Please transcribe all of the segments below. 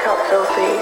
Top Filthy.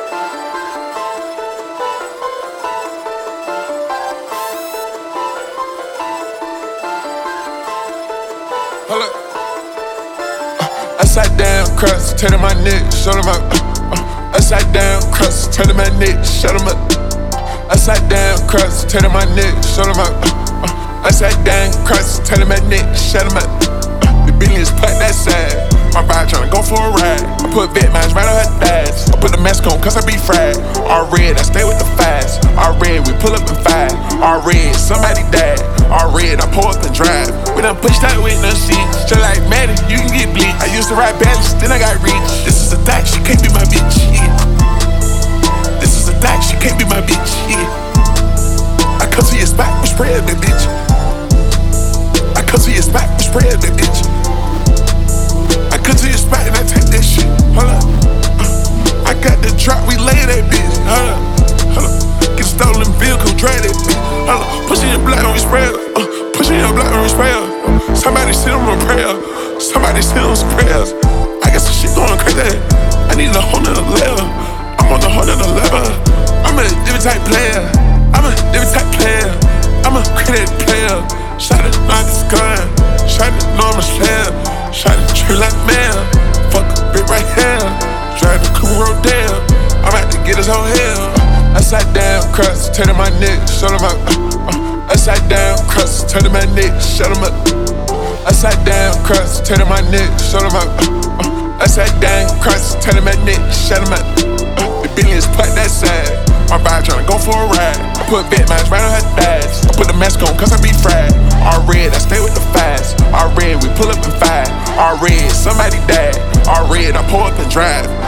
Hold up. Upside down, cross, turning my neck, show them up. Upside down, cross, turning my neck, show them up. Upside down, cross, turning my neck, show them up. Upside down, cross, turning my neck, show them up. The billions put that side. My bride tryna go for a ride. I put vet mines right on her thighs. I put the mask on cause I be fried. All red, I stay with the fast. All red, we pull up and fight. All red, somebody died. All red, I pull up and drive. We done pushed out with no seats. Just like Maddie, you can get bleached. I used to ride balance, then I got reach. This is a thot, she can't be my bitch, yeah. This is a thot, she can't be my bitch, yeah. I come to your spot, we spread that bitch. I come to your spot, we spread that bitch. I come to your spot and I take that shit. Hold up. I got the drop, we lay that bitch. Hold up. Hold up. Get a stolen vehicle, drag that bitch. Hold up. Pushing your block on your sprayer. Pushing your block on your sprayer. Somebody send them a prayer. Somebody send them some prayers. I got some shit going crazy. I need a whole nother level. I'm on a whole nother level. I'm a different type player. I'm a different type player. I'm a credit player. Shot it, not this gun. Shot it, no, I'm a slayer. Shot it, tree like man. Fuck a bit right here. Drive the cool road down. I'm about to get his whole hell. Upside down, cross, turning my neck, show them up. Upside down, cross, turning my neck, shut them up. Upside down, cross, turning my neck, show them up. Upside down, cross, turning my neck, shut them up. The billions put that side. My bride tryna go for a ride. I put vet mines right on her thighs. I put the mask on cause I be fried. All red, I stay with the fast. All red, we pull up and fight. All red, somebody died. All red, I pull up and drive.